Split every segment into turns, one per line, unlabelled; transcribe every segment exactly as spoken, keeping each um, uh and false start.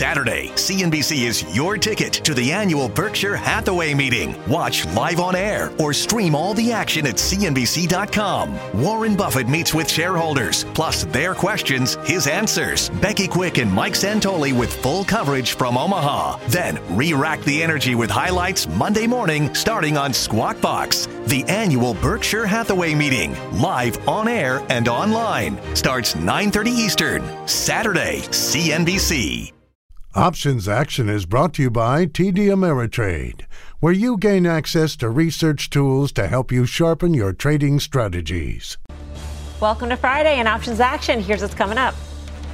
Saturday, C N B C is your ticket to the annual Berkshire Hathaway meeting. Watch live on air or stream all the action at C N B C dot com. Warren Buffett meets with shareholders, plus their questions, his answers. Becky Quick and Mike Santoli with full coverage from Omaha. Then re-rack the energy with highlights Monday morning starting on Squawk Box. The annual Berkshire Hathaway meeting, live on air and online, starts nine thirty Eastern, Saturday, C N B C.
Options Action is brought to you by T D Ameritrade, where you gain access to research tools to help you sharpen your trading strategies.
Welcome to Friday and Options Action. Here's what's coming up.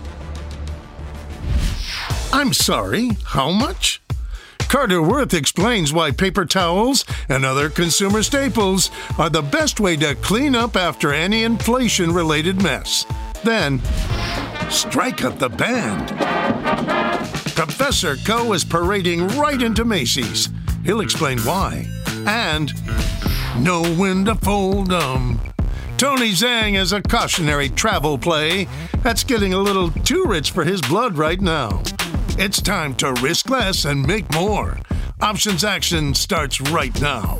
I'm sorry, how much? Carter Worth explains why paper towels and other consumer staples are the best way to clean up after any inflation-related mess. Then, strike up the band. Professor Coe is parading right into Macy's. He'll explain why. And know when to fold 'em. Tony Zhang is a cautionary travel play that's getting a little too rich for his blood right now. It's time to risk less and make more. Options Action starts right now.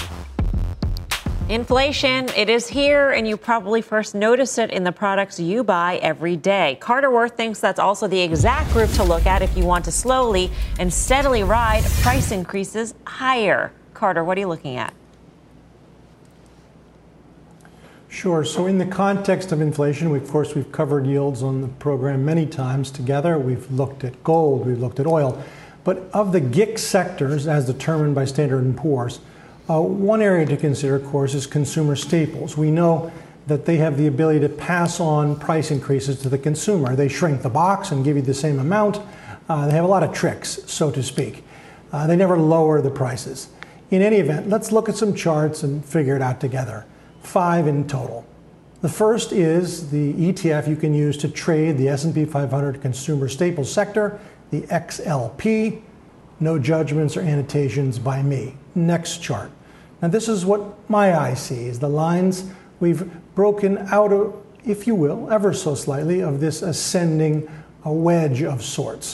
Inflation, it is here, and you probably first notice it in the products you buy every day. Carter Worth thinks that's also the exact group to look at if you want to slowly and steadily ride price increases higher. Carter, what are you looking at?
Sure. So in the context of inflation, we, of course, we've covered yields on the program many times together. We've looked at gold, we've looked at oil. But of the G I C sectors, as determined by Standard and Poor's, uh, one area to consider, of course, is consumer staples. We know that they have the ability to pass on price increases to the consumer. They shrink the box and give you the same amount. Uh, they have a lot of tricks, so to speak. Uh, they never lower the prices. In any event, let's look at some charts and figure it out together. Five in total. The first is the E T F you can use to trade the S and P five hundred consumer staples sector, the X L P. No judgments or annotations by me. Next chart. Now this is what my eye sees. The lines we've broken out of, if you will, ever so slightly, of this ascending a wedge of sorts.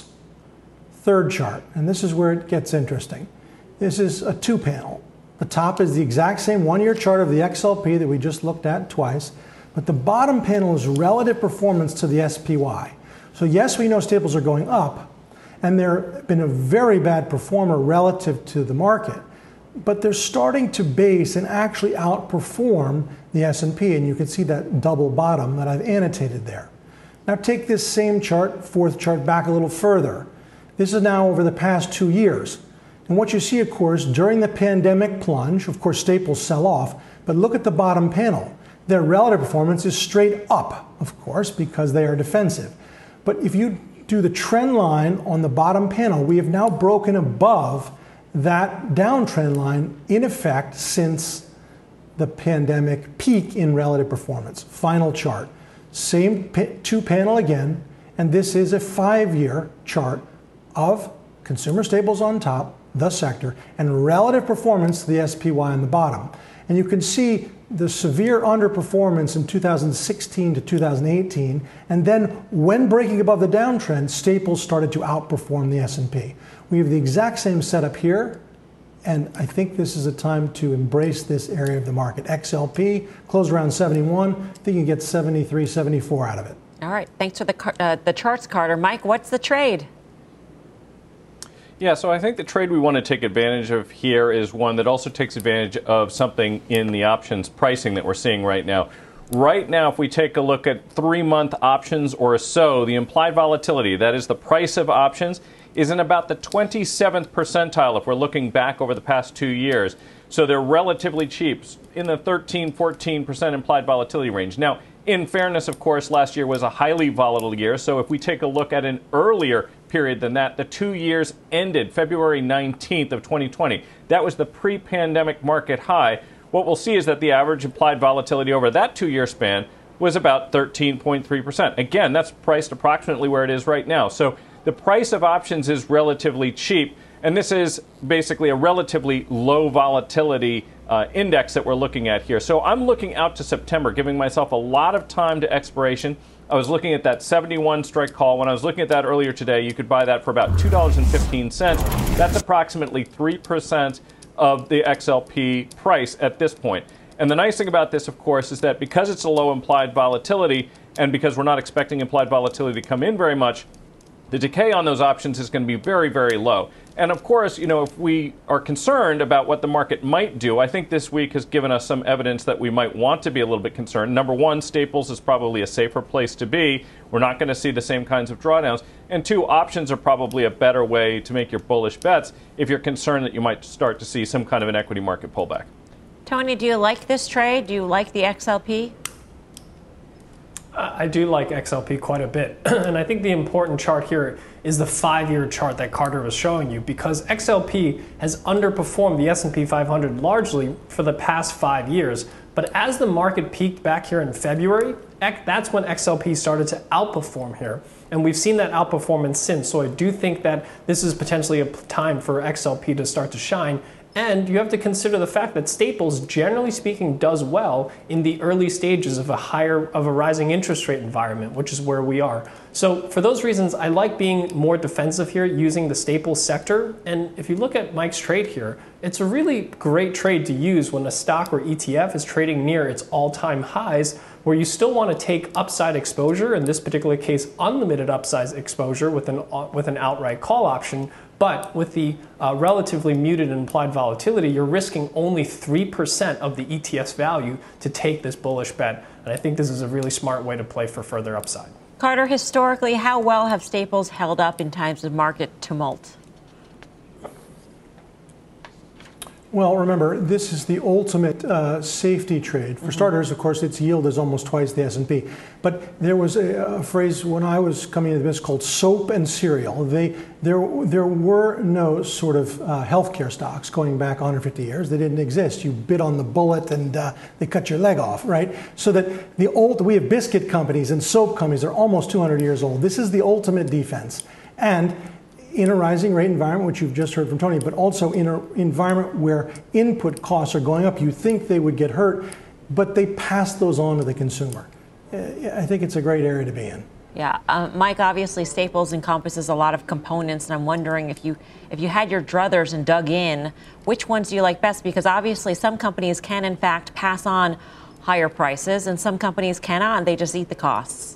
Third chart, and this is where it gets interesting. This is a two panel. The top is the exact same one-year chart of the X L P that we just looked at twice, but the bottom panel is relative performance to the S P Y. So yes, we know staples are going up, and they've been a very bad performer relative to the market, but they're starting to base and actually outperform the S and P, and you can see that double bottom that I've annotated there. Now take this same chart, fourth chart, back a little further. This is now over the past two years. And what you see, of course, during the pandemic plunge, of course, staples sell off, but look at the bottom panel. Their relative performance is straight up, of course, because they are defensive. But if you do the trend line on the bottom panel, we have now broken above that downtrend line in effect since the pandemic peak in relative performance. Final chart. Same two panel again, and this is a five-year chart of consumer staples on top, the sector, and relative performance to the S P Y on the bottom. And you can see the severe underperformance in two thousand sixteen to two thousand eighteen, and then when breaking above the downtrend, staples started to outperform the S and P. We have the exact same setup here, and I think this is a time to embrace this area of the market. X L P closed around seventy-one. I think you can get seventy-three, seventy-four out of it.
All right, thanks for the uh, the charts, Carter. Mike, what's the trade?
Yeah, so I think the trade we want to take advantage of here is one that also takes advantage of something in the options pricing that we're seeing right now. Right now, if we take a look at three-month options or so, the implied volatility, that is the price of options, is in about the twenty-seventh percentile if we're looking back over the past two years. So they're relatively cheap, in the thirteen, fourteen percent implied volatility range. Now, in fairness, of course, last year was a highly volatile year. So if we take a look at an earlier period than that, the two years ended February nineteenth of twenty twenty. That was the pre-pandemic market high. What we'll see is that the average implied volatility over that two-year span was about thirteen point three percent. Again, that's priced approximately where it is right now. So the price of options is relatively cheap, and this is basically a relatively low volatility uh, index that we're looking at here. So I'm looking out to September, giving myself a lot of time to expiration. I was looking at that seventy-one strike call. When I was looking at that earlier today, you could buy that for about two dollars and fifteen cents. That's approximately three percent of the X L P price at this point. And the nice thing about this, of course, is that because it's a low implied volatility, and because we're not expecting implied volatility to come in very much, the decay on those options is going to be very, very low. And of course, you know, if we are concerned about what the market might do, I think this week has given us some evidence that we might want to be a little bit concerned. Number one, Staples is probably a safer place to be. We're not going to see the same kinds of drawdowns. And two, options are probably a better way to make your bullish bets if you're concerned that you might start to see some kind of an equity market pullback.
Tony, do you like this trade? Do you like the X L P?
I do like X L P quite a bit. And I think the important chart here is the five-year chart that Carter was showing you, because X L P has underperformed the S and P five hundred largely for the past five years. But as the market peaked back here in February, that's when X L P started to outperform here. And we've seen that outperformance since. So I do think that this is potentially a time for X L P to start to shine. And you have to consider the fact that Staples, generally speaking, does well in the early stages of a higher, of a rising interest rate environment, which is where we are. So for those reasons, I like being more defensive here using the Staples sector. And if you look at Mike's trade here, it's a really great trade to use when a stock or E T F is trading near its all-time highs, where you still want to take upside exposure, in this particular case, unlimited upside exposure with an, with an outright call option. But with the uh, relatively muted implied volatility, you're risking only three percent of the E T F's value to take this bullish bet. And I think this is a really smart way to play for further upside.
Carter, historically, how well have Staples held up in times of market tumult?
Well, remember, this is the ultimate uh, safety trade. For mm-hmm. starters, of course, its yield is almost twice the S and P. But there was a, a phrase when I was coming into this called soap and cereal. They, there, there were no sort of uh, healthcare stocks going back one hundred fifty years. They didn't exist. You bit on the bullet and uh, they cut your leg off, right? So that the old, we have biscuit companies and soap companies that are almost two hundred years old. This is the ultimate defense. And in a rising rate environment, which you've just heard from Tony, but also in an environment where input costs are going up, you think they would get hurt, but they pass those on to the consumer. I think it's a great area to be in.
Yeah, uh, Mike, obviously Staples encompasses a lot of components, and I'm wondering if you if you had your druthers and dug in, which ones do you like best? Because obviously some companies can, in fact, pass on higher prices, and some companies cannot, and they just eat the costs.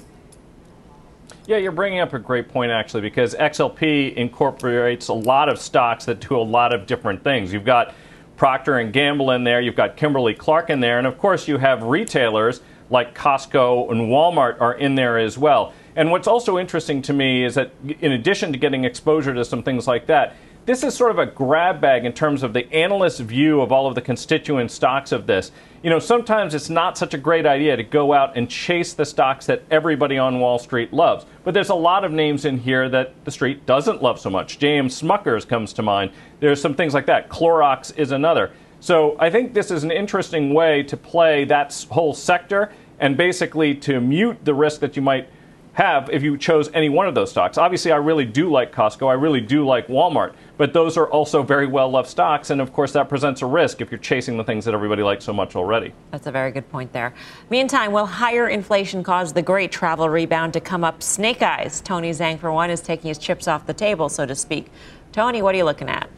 Yeah, you're bringing up a great point, actually, because X L P incorporates a lot of stocks that do a lot of different things. You've got Procter and Gamble in there, you've got Kimberly-Clark in there, and of course you have retailers like Costco and Walmart are in there as well. And what's also interesting to me is that in addition to getting exposure to some things like that, this is sort of a grab bag in terms of the analyst's view of all of the constituent stocks of this. You know, sometimes it's not such a great idea to go out and chase the stocks that everybody on Wall Street loves. But there's a lot of names in here that the street doesn't love so much. J M Smuckers comes to mind. There's some things like that. Clorox is another. So I think this is an interesting way to play that whole sector and basically to mute the risk that you might have if you chose any one of those stocks. Obviously, I really do like Costco. I really do like Walmart. But those are also very well-loved stocks. And, of course, that presents a risk if you're chasing the things that everybody likes so much already.
That's a very good point there. Meantime, will higher inflation cause the great travel rebound to come up snake eyes? Tony Zhang, for one, is taking his chips off the table, so to speak. Tony, what are you looking at?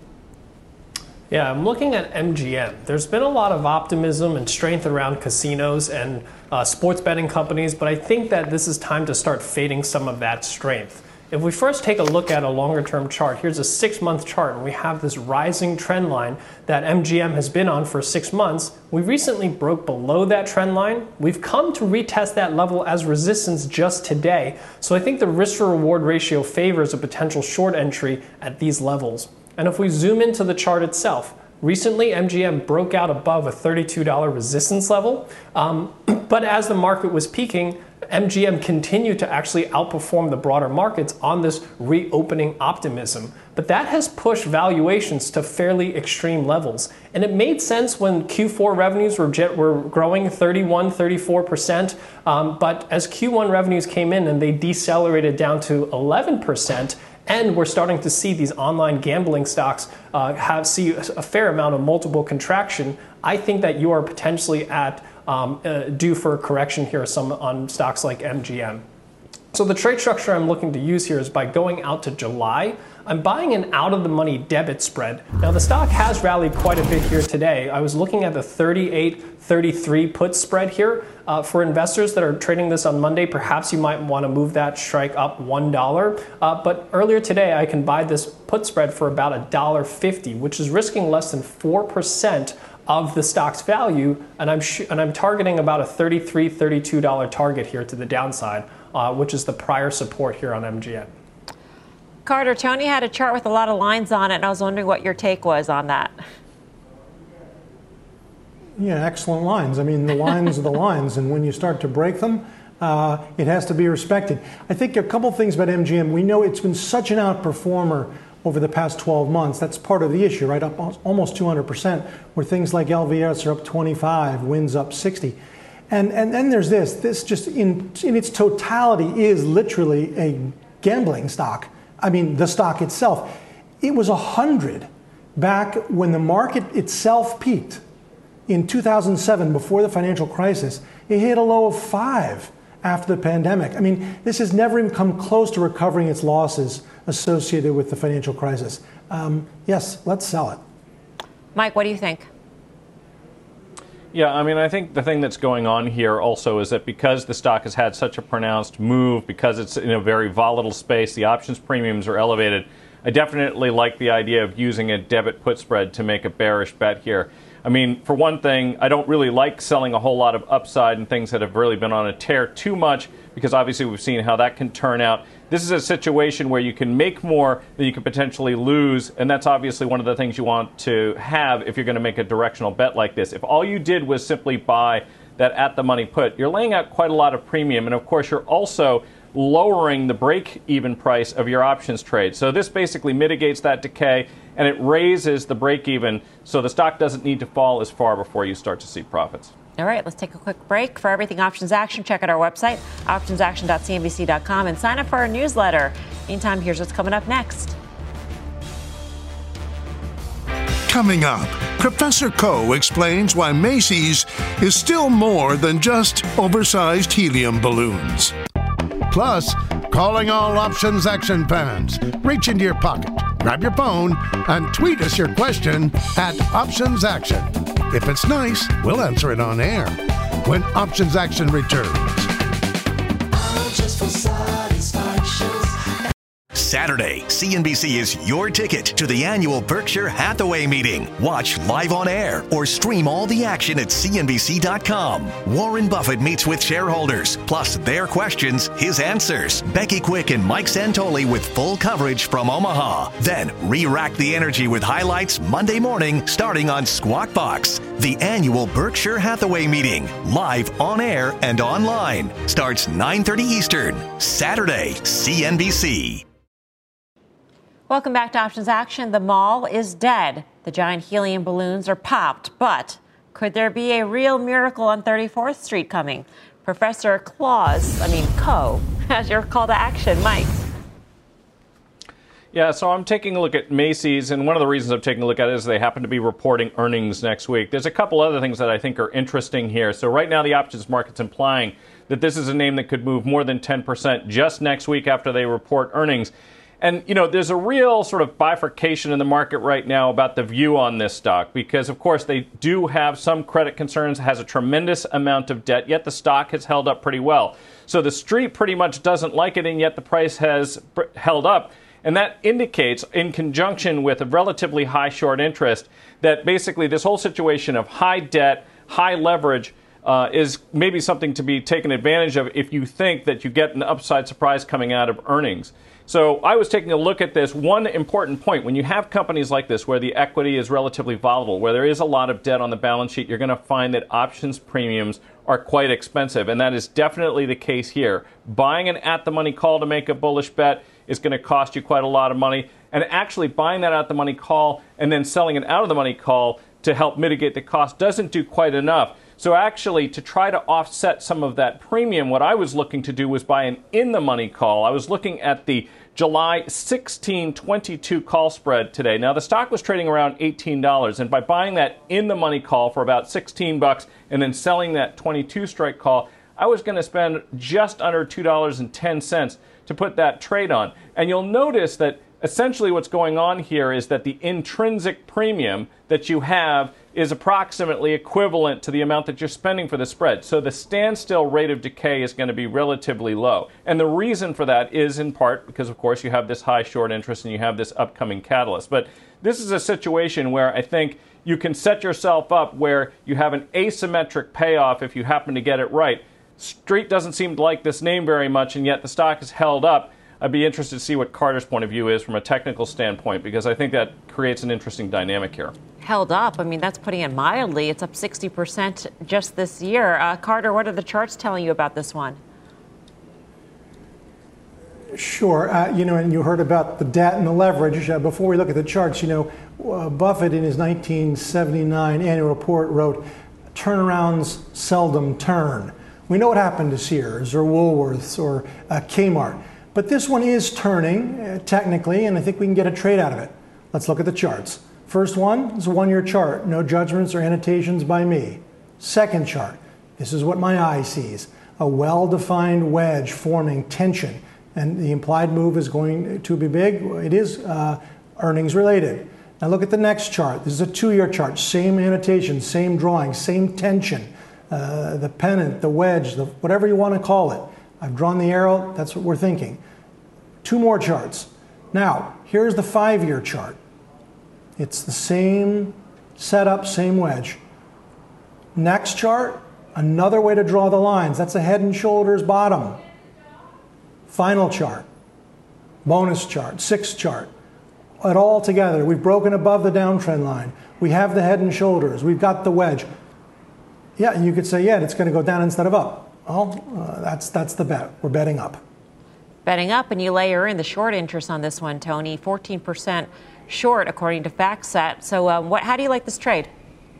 Yeah, I'm looking at M G M. There's been a lot of optimism and strength around casinos and uh, sports betting companies, but I think that this is time to start fading some of that strength. If we first take a look at a longer-term chart, here's a six-month chart, and we have this rising trend line that M G M has been on for six months. We recently broke below that trend line. We've come to retest that level as resistance just today, so I think the risk-to-reward ratio favors a potential short entry at these levels. And if we zoom into the chart itself, recently M G M broke out above a thirty-two dollar resistance level, um, but as the market was peaking, M G M continued to actually outperform the broader markets on this reopening optimism. But that has pushed valuations to fairly extreme levels. And it made sense when Q four revenues were, were growing thirty-one, thirty-four percent. Um, but as Q one revenues came in and they decelerated down to eleven percent, and we're starting to see these online gambling stocks uh, have see a fair amount of multiple contraction, I think that you are potentially at um, uh, due for a correction here some on stocks like M G M. So the trade structure I'm looking to use here is by going out to July. I'm buying an out-of-the-money debit spread. Now, the stock has rallied quite a bit here today. I was looking at the thirty-eight thirty-three put spread here. Uh, for investors that are trading this on Monday, perhaps you might want to move that strike up one dollar. Uh, but earlier today, I can buy this put spread for about one dollar fifty, which is risking less than four percent of the stock's value, and I'm sh- and I'm targeting about a thirty-three thirty-two dollar target here to the downside, uh, which is the prior support here on M G M.
Carter, Tony had a chart with a lot of lines on it, and I was wondering what your take was on that.
Yeah, excellent lines. I mean, the lines are the lines, and when you start to break them, uh, it has to be respected. I think a couple things about M G M. We know it's been such an outperformer over the past twelve months. That's part of the issue, right? Up almost two hundred percent, where things like L V S are up twenty-five, Win's up sixty. And and then there's this. This just in in its totality is literally a gambling stock. I mean, the stock itself. It was one hundred back when the market itself peaked in two thousand seven, before the financial crisis. It hit a low of five after the pandemic. I mean, this has never even come close to recovering its losses associated with the financial crisis. Um, yes, let's sell it.
Mike, what do you think?
Yeah, I mean, I think the thing that's going on here also is that because the stock has had such a pronounced move, because it's in a very volatile space, the options premiums are elevated. I definitely like the idea of using a debit put spread to make a bearish bet here. I mean, for one thing, I don't really like selling a whole lot of upside and things that have really been on a tear too much, because obviously we've seen how that can turn out. This is a situation where you can make more than you can potentially lose, and that's obviously one of the things you want to have if you're going to make a directional bet like this. If all you did was simply buy that at-the-money put, you're laying out quite a lot of premium, and of course you're also lowering the break-even price of your options trade. So this basically mitigates that decay, and it raises the break-even so the stock doesn't need to fall as far before you start to see profits.
All right, let's take a quick break. For everything Options Action, check out our website, options action dot c n b c dot com, and sign up for our newsletter. Meantime, here's what's coming up next.
Coming up, Professor Coe explains why Macy's is still more than just oversized helium balloons.
Plus, calling all Options Action fans. Reach into your pocket, grab your phone, and tweet us your question at Options Action. If it's nice, we'll answer it on air when Options Action returns.
Just for satisfaction.
Saturday, C N B C is your ticket to the annual Berkshire Hathaway meeting. Watch live on air or stream all the action at C N B C dot com. Warren Buffett meets with shareholders, plus their questions, his answers. Becky Quick and Mike Santoli with full coverage from Omaha. Then re-rack the energy with highlights Monday morning starting on Squawk Box. The annual Berkshire Hathaway meeting, live on air and online. Starts nine thirty Eastern, Saturday, C N B C.
Welcome back to Options Action. The mall is dead. The giant helium balloons are popped. But could there be a real miracle on thirty-fourth Street coming? Professor Claus, I mean Coe, has your call to action. Mike.
Yeah, so I'm taking a look at Macy's, and one of the reasons I'm taking a look at it is they happen to be reporting earnings next week. There's a couple other things that I think are interesting here. So right now the options market's implying that this is a name that could move more than ten percent just next week after they report earnings. And, you know, there's a real sort of bifurcation in the market right now about the view on this stock because, of course, they do have some credit concerns, has a tremendous amount of debt, yet the stock has held up pretty well. So the street pretty much doesn't like it, and yet the price has held up. And that indicates, in conjunction with a relatively high short interest, that basically this whole situation of high debt, high leverage, uh, is maybe something to be taken advantage of if you think that you get an upside surprise coming out of earnings. So I was taking a look at this. One important point, when you have companies like this where the equity is relatively volatile, where there is a lot of debt on the balance sheet, you're going to find that options premiums are quite expensive. And that is definitely the case here. Buying an at-the-money call to make a bullish bet is going to cost you quite a lot of money. And actually buying that at-the-money call and then selling an out-of-the-money call to help mitigate the cost doesn't do quite enough. So actually, to try to offset some of that premium, what I was looking to do was buy an in-the-money call. I was looking at the July sixteen twenty-two call spread today. Now, the stock was trading around eighteen dollars, and by buying that in-the-money call for about sixteen bucks and then selling that twenty-two strike call, I was going to spend just under two dollars and ten cents to put that trade on. And you'll notice that essentially what's going on here is that the intrinsic premium that you have is approximately equivalent to the amount that you're spending for the spread. So the standstill rate of decay is going to be relatively low. And the reason for that is in part because, of course, you have this high short interest and you have this upcoming catalyst. But this is a situation where I think you can set yourself up where you have an asymmetric payoff if you happen to get it right. Street doesn't seem to like this name very much, and yet the stock is held up. I'd be interested to see what Carter's point of view is from a technical standpoint, because I think that creates an interesting dynamic here.
Held up. I mean, that's putting it mildly. It's up sixty percent just this year. Uh, Carter, what are the charts telling you about this one?
Sure. Uh, you know, and you heard about the debt and the leverage. Uh, before we look at the charts, you know, uh, Buffett in his nineteen seventy-nine annual report wrote, turnarounds seldom turn. We know what happened to Sears or Woolworths or uh, Kmart. But this one is turning, uh, technically, and I think we can get a trade out of it. Let's look at the charts. First one is a one-year chart. No judgments or annotations by me. Second chart. This is what my eye sees. A well-defined wedge forming tension. And the implied move is going to be big. It is uh, earnings related. Now look at the next chart. This is a two-year chart. Same annotation, same drawing, same tension. Uh, the pennant, the wedge, the, whatever you want to call it. I've drawn the arrow. That's what we're thinking. Two more charts. Now, here's the five-year chart. It's the same setup, same wedge. Next chart, another way to draw the lines. That's a head and shoulders bottom. Final chart, bonus chart, sixth chart. It all together. We've broken above the downtrend line. We have the head and shoulders. We've got the wedge. Yeah, and you could say, yeah, it's going to go down instead of up. Well, uh, that's that's the bet. We're betting up.
Betting up, and you layer in the short interest on this one, Tony. fourteen percent short, according to FactSet. So um, what, how do you like this trade?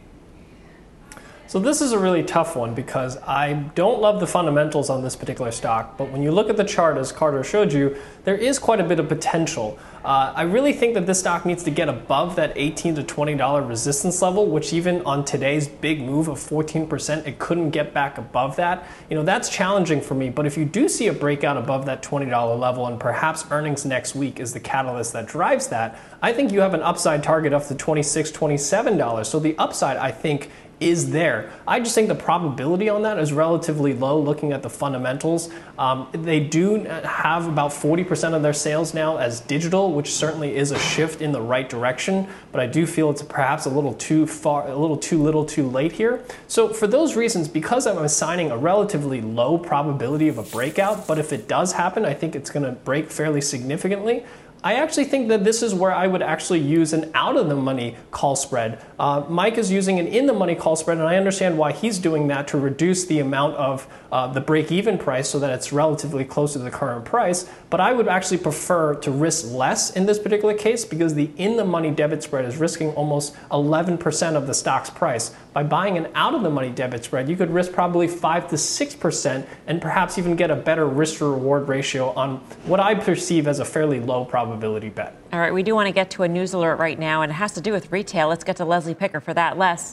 So this is a really tough one because I don't love the fundamentals on this particular stock, but when you look at the chart, as Carter showed you, there is quite a bit of potential. Uh, I really think that this stock needs to get above that eighteen to twenty dollar resistance level, which even on today's big move of fourteen percent, it couldn't get back above that. You know, that's challenging for me, but if you do see a breakout above that twenty dollar level and perhaps earnings next week is the catalyst that drives that, I think you have an upside target up to twenty-six, twenty-seven dollars. So the upside, I think, is there. I just think the probability on that is relatively low looking at the fundamentals. Um, they do have about forty percent of their sales now as digital, which certainly is a shift in the right direction, but I do feel it's perhaps a little too far, a little too little too late here. So for those reasons, because I'm assigning a relatively low probability of a breakout, but if it does happen, I think it's gonna break fairly significantly. I actually think that this is where I would actually use an out-of-the-money call spread. Uh, Mike is using an in-the-money call spread, and I understand why he's doing that to reduce the amount of uh, the break-even price so that it's relatively close to the current price. But I would actually prefer to risk less in this particular case because the in-the-money debit spread is risking almost eleven percent of the stock's price. By buying an out-of-the-money debit spread, you could risk probably five to six percent and perhaps even get a better risk-to-reward ratio on what I perceive as a fairly low probability bet.
All right, we do want to get to a news alert right now, and it has to do with retail. Let's get to Leslie Picker for that. Les.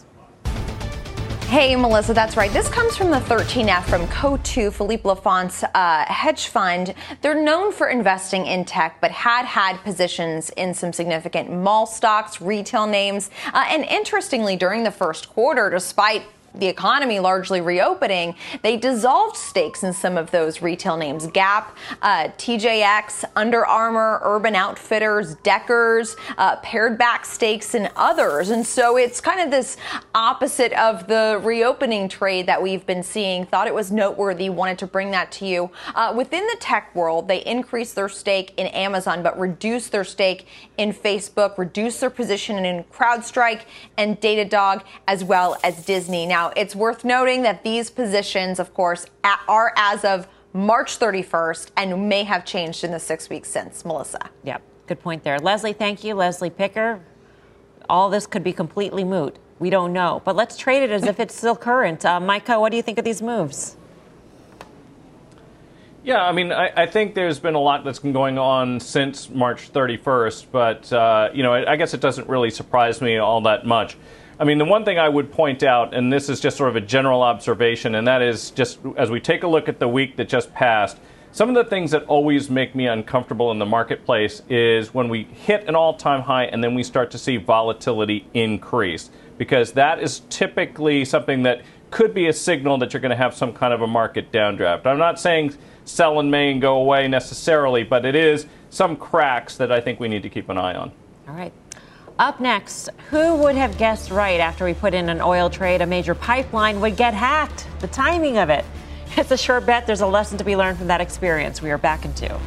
Hey, Melissa, that's right. This comes from the thirteen F from Coatue, Philippe Lafonte's uh, hedge fund. They're known for investing in tech, but had had positions in some significant mall stocks, retail names. Uh, and interestingly, during the first quarter, despite the economy largely reopening, they dissolved stakes in some of those retail names. Gap, uh, T J X, Under Armour, Urban Outfitters, Deckers, uh, pared back stakes in others. And so it's kind of this opposite of the reopening trade that we've been seeing. Thought it was noteworthy, wanted to bring that to you. Uh, within the tech world, they increased their stake in Amazon, but reduced their stake in Facebook, reduced their position in CrowdStrike and Datadog, as well as Disney. Now, it's worth noting that these positions, of course, are as of March thirty-first and may have changed in the six weeks since. Melissa.
Yep, good point there. Leslie, thank you. Leslie Picker. All this could be completely moot. We don't know. But let's trade it as if it's still current. Uh, Micah, what do you think of these moves?
Yeah, I mean, I, I think there's been a lot that's been going on since March thirty-first, but, uh, you know, I, I guess it doesn't really surprise me all that much. I mean, the one thing I would point out, and this is just sort of a general observation, and that is just as we take a look at the week that just passed, some of the things that always make me uncomfortable in the marketplace is when we hit an all-time high and then we start to see volatility increase, because that is typically something that could be a signal that you're going to have some kind of a market downdraft. I'm not saying sell in May and go away necessarily, but it is some cracks that I think we need to keep an eye on.
All right. Up next, who would have guessed right after we put in an oil trade a major pipeline would get hacked? The timing of it. It's a sure bet there's a lesson to be learned from that experience. We are back in two.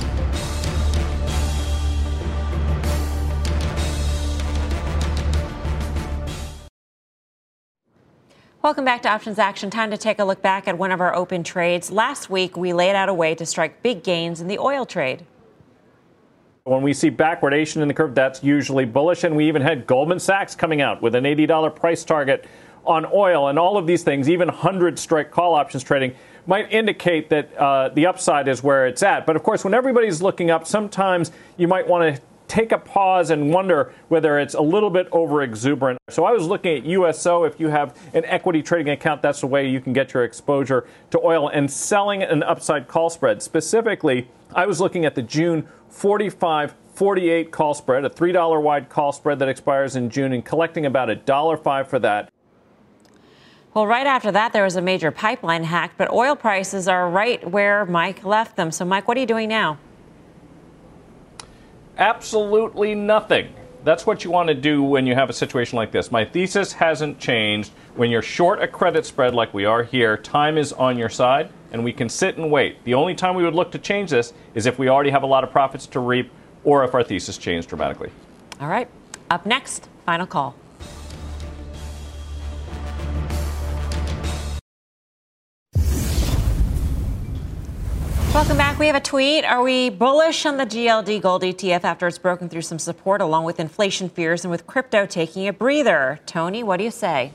Welcome back to Options Action. Time to take a look back at one of our open trades. Last week, we laid out a way to strike big gains in the oil trade.
When we see backwardation in the curve, that's usually bullish. And we even had Goldman Sachs coming out with an eighty dollars price target on oil. And all of these things, even one hundred strike call options trading, might indicate that uh, the upside is where it's at. But of course, when everybody's looking up, sometimes you might want to take a pause and wonder whether it's a little bit over exuberant. So I was looking at U S O. If you have an equity trading account, that's the way you can get your exposure to oil, and selling an upside call spread. Specifically, I was looking at the June forty-five forty-eight call spread, a three dollars wide call spread that expires in June, and collecting about one dollar five for that.
Well, right after that, there was a major pipeline hack, but oil prices are right where Mike left them. So, Mike, what are you doing now?
Absolutely nothing. That's what you want to do when you have a situation like this. My thesis hasn't changed. When you're short a credit spread like we are here, time is on your side, and we can sit and wait. The only time we would look to change this is if we already have a lot of profits to reap or if our thesis changed dramatically.
All right. Up next, final call. Welcome back. We have a tweet. Are we bullish on the G L D gold E T F after it's broken through some support along with inflation fears and with crypto taking a breather? Tony, what do you say?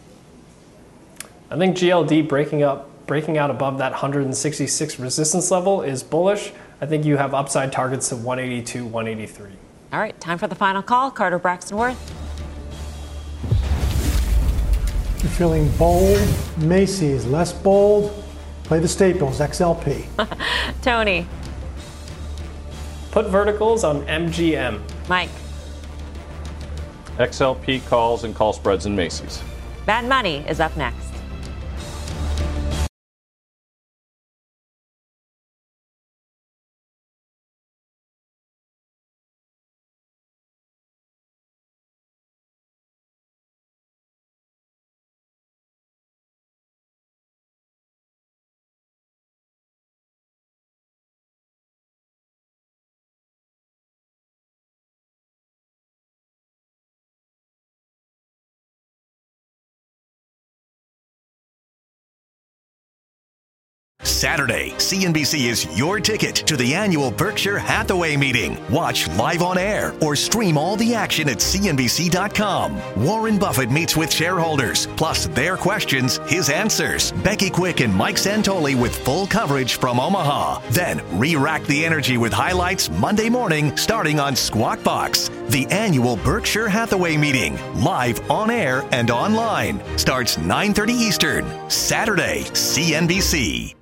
I think G L D breaking up, breaking out above that one hundred sixty-six resistance level is bullish. I think you have upside targets of one eighty-two, one eighty-three.
All right, time for the final call. Carter Braxton Worth.
You're feeling bold. Macy's, less bold. Play the staples, X L P.
Tony.
Put verticals on M G M.
Mike.
X L P calls and call spreads in Macy's.
Bad Money is up next.
Saturday, C N B C is your ticket to the annual Berkshire Hathaway meeting. Watch live on air or stream all the action at C N B C dot com. Warren Buffett meets with shareholders, plus their questions, his answers. Becky Quick and Mike Santoli with full coverage from Omaha. Then re-rack the energy with highlights Monday morning starting on Squawk Box. The annual Berkshire Hathaway meeting, live on air and online. Starts nine thirty Eastern. Saturday, C N B C.